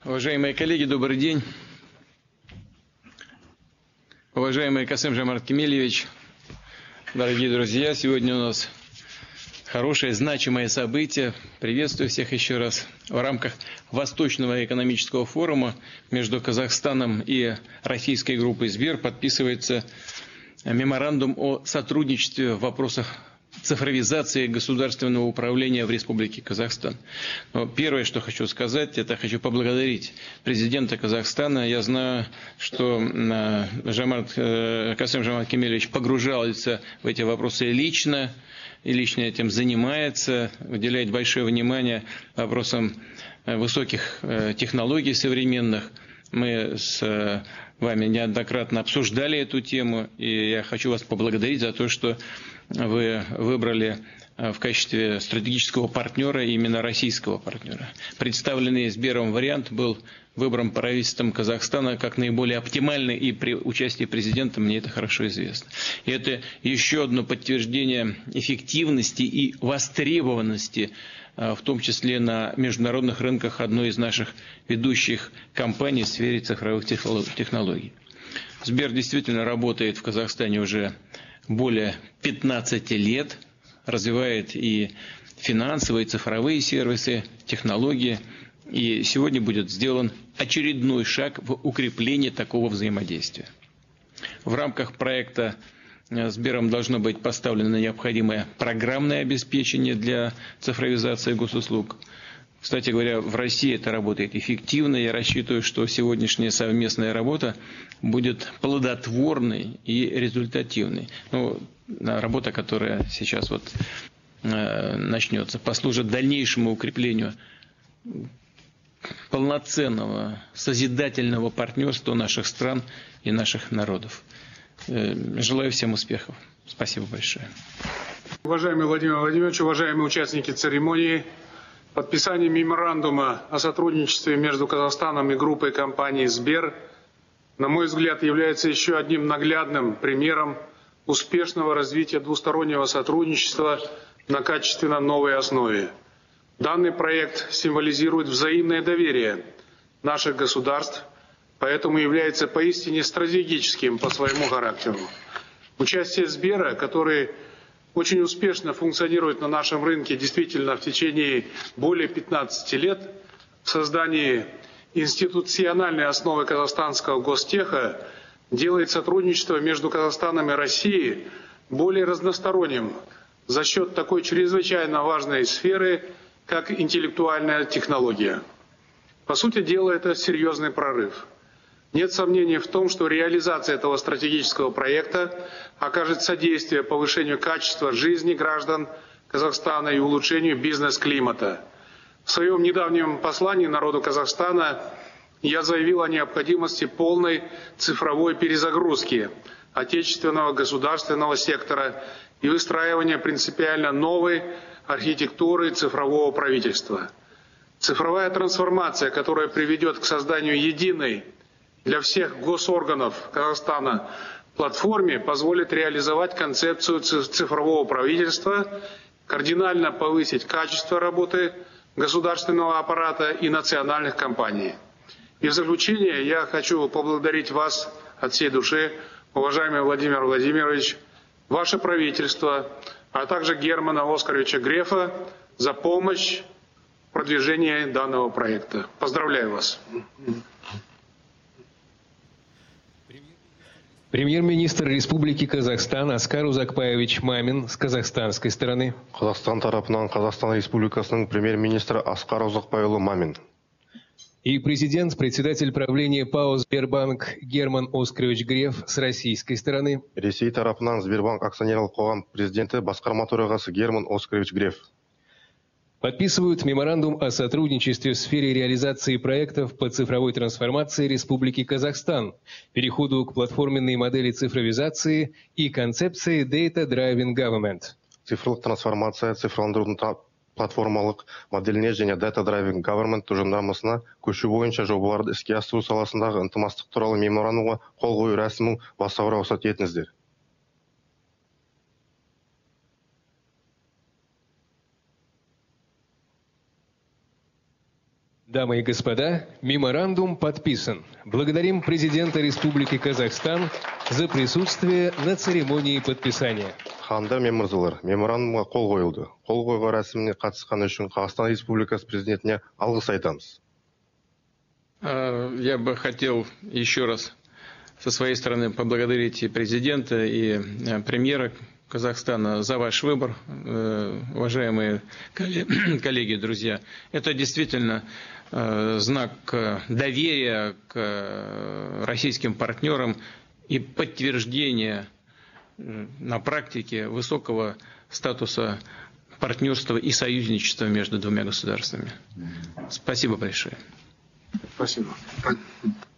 Уважаемые коллеги, добрый день. Уважаемый Касым-Жомарт Кемелевич, дорогие друзья, сегодня у нас хорошее, значимое событие. Приветствую всех еще раз. В рамках Восточного экономического форума между Казахстаном и российской группой Сбер подписывается меморандум о сотрудничестве в вопросах цифровизации государственного управления в Республике Казахстан. Но первое, что хочу сказать, это хочу поблагодарить президента Казахстана. Я знаю, что Касым-Жомарт Кемелевич погружался в эти вопросы лично, и лично этим занимается, уделяет большое внимание вопросам высоких технологий современных. Мы с вами неоднократно обсуждали эту тему, и я хочу вас поблагодарить за то, что вы выбрали в качестве стратегического партнера именно российского партнера. Представленный Сбером вариант был выбран правительством Казахстана как наиболее оптимальный, и при участии президента мне это хорошо известно. И это еще одно подтверждение эффективности и востребованности, в том числе на международных рынках, одной из наших ведущих компаний в сфере цифровых технологий. Сбер действительно работает в Казахстане уже более 15 лет, развивает и финансовые, и цифровые сервисы, технологии. И сегодня будет сделан очередной шаг в укреплении такого взаимодействия. В рамках проекта Сбером должно быть поставлено необходимое программное обеспечение для цифровизации госуслуг. Кстати говоря, в России это работает эффективно. Я рассчитываю, что сегодняшняя совместная работа будет плодотворной и результативной. Работа, которая сейчас начнется, послужит дальнейшему укреплению полноценного, созидательного партнерства наших стран и наших народов. Желаю всем успехов. Спасибо большое. Уважаемый Владимир Владимирович, уважаемые участники церемонии, подписание меморандума о сотрудничестве между Казахстаном и группой компаний Сбер, на мой взгляд, является еще одним наглядным примером успешного развития двустороннего сотрудничества на качественно новой основе. Данный проект символизирует взаимное доверие наших государств, поэтому является поистине стратегическим по своему характеру. Участие Сбера, который очень успешно функционирует на нашем рынке действительно в течение более 15 лет, в создании институциональной основы казахстанского гостеха, делает сотрудничество между Казахстаном и Россией более разносторонним за счет такой чрезвычайно важной сферы, как интеллектуальная технология. По сути дела, это серьезный прорыв. Нет сомнений в том, что реализация этого стратегического проекта окажет содействие повышению качества жизни граждан Казахстана и улучшению бизнес-климата. В своем недавнем послании народу Казахстана я заявил о необходимости полной цифровой перезагрузки отечественного государственного сектора и выстраивания принципиально новой архитектуры цифрового правительства. Цифровая трансформация, которая приведет к созданию единой для всех госорганов Казахстана платформе, позволит реализовать концепцию цифрового правительства, кардинально повысить качество работы государственного аппарата и национальных компаний. И в заключение я хочу поблагодарить вас от всей души, уважаемый Владимир Владимирович, ваше правительство, а также Германа Оскаровича Грефа за помощь в продвижении данного проекта. Поздравляю вас. Премьер-министр Республики Казахстан Аскар Узакбаевич Мамин с казахстанской стороны. Казахстан тарапынан Казахстан Республикасының премьер-министрі Аскар Узакбайұлы Мамин. И председатель правления ПАО «Сбербанк» Герман Оскарович Греф с российской стороны. Ресей тарапынан Сбербанк акционерлік қоғам президенті басқарма төрағасы Герман Оскарович Греф. Подписывают меморандум о сотрудничестве в сфере реализации проектов по цифровой трансформации Республики Казахстан, переходу к платформенной модели цифровизации и концепции Data Driven Government. Цифрлық трансформация, цифрландырудың платформалық моделіне және Data Driven Government тұжырымдамасына көшу бойынша жобаларды іске асыру саласындағы ынтымақтастық туралы меморандумға қол қою рәсімін бастауға рұқсат етіңіздер. Дамы и господа, меморандум подписан. Благодарим президента Республики Казахстан за присутствие на церемонии подписания. Хандар мен мырзалар, меморандумға қол қойылды. Қол қойған рәсіміне қатысқаны үшін Қазақстан Республикасы президентіне алғыс айтамыз. Я бы хотел еще раз со своей стороны поблагодарить и президента, и премьера Казахстана за ваш выбор, уважаемые коллеги, друзья. Это действительно знак доверия к российским партнерам и подтверждение на практике высокого статуса партнерства и союзничества между двумя государствами. Спасибо большое. Спасибо.